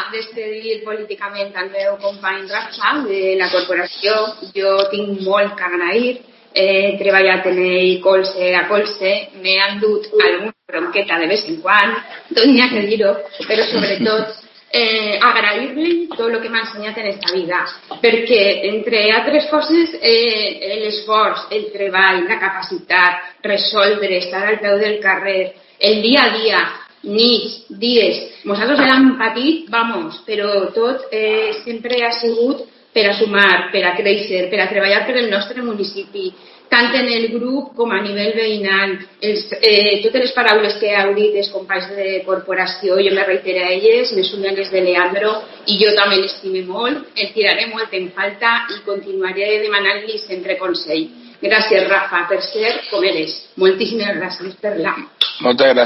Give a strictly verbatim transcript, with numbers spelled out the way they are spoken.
despedir políticament el meu company Rafa de la corporació. Jo tinc molt que agrair. He treballat en ell colze a colze, m'he endut alguna bronqueta de vez en quan, tot n'hi ha que dir-ho, però sobretot eh, agrair-li tot el que m'ha ensenyat en esta vida, perquè entre altres coses eh, l'esforç, el treball, la capacitat, resoldre, estar al peu del carrer, el dia a dia, nits, dies, nosaltres l'hem patit, vamos, però tot eh, sempre ha sigut per a sumar, per a créixer, per a treballar per el nostre municipi, tant en el grup com a nivell veïnal. Els, eh, totes les paraules que heu dit els companys de corporació, jo me reitero a elles, me sumen les de Leandro, i jo també l'estime molt, el tiraré molt en falta i continuaré demanant-li sempre consell. Gràcies, Rafa, per ser com eres. Moltíssimes gràcies per la... Moltes gràcies.